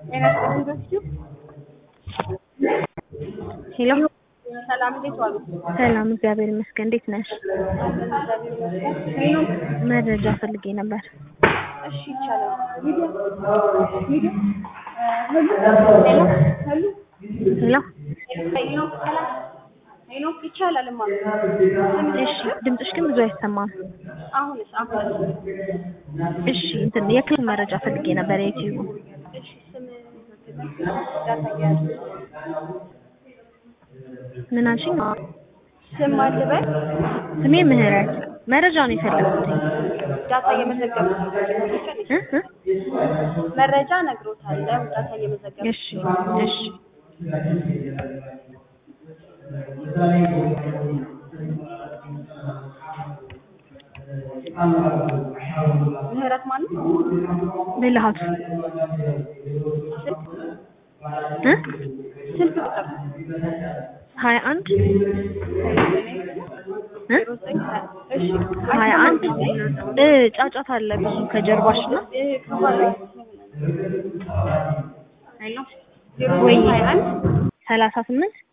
ሄሎ ሰላም እንዴት ዋሉ? ሰላም እግዚአብሔር ይመስገን። እንዴት ነሽ? መረጃ ፈልጌ ነበር። እሺ ይቻላል። ሄሎ ይቻላልማ። እሺ ድምፅሽ ግን ብዙ አይሰማም። አሁንስ እሺ እንትን የክፍል መረጃ ፈልጌ ነበር የዩቲዩብ። እሺ ስም ዳታ ምን አልሽኝ? ስም አልበል ስሜ ምህረት። መረጃ ነው የፈለኩት። ዳታ እየመዘገብኩ መረጃ ነግሮታለሁ። ዳታ እየመዘገብኩ እሺ እሺ ምህረት ማለት ብልሃት ስልክ ቁጥር 21 እሺ 21 ጫጫታ አለ ብዙ ከጀርባሽ ነው። ሄሎ ወይ 21 38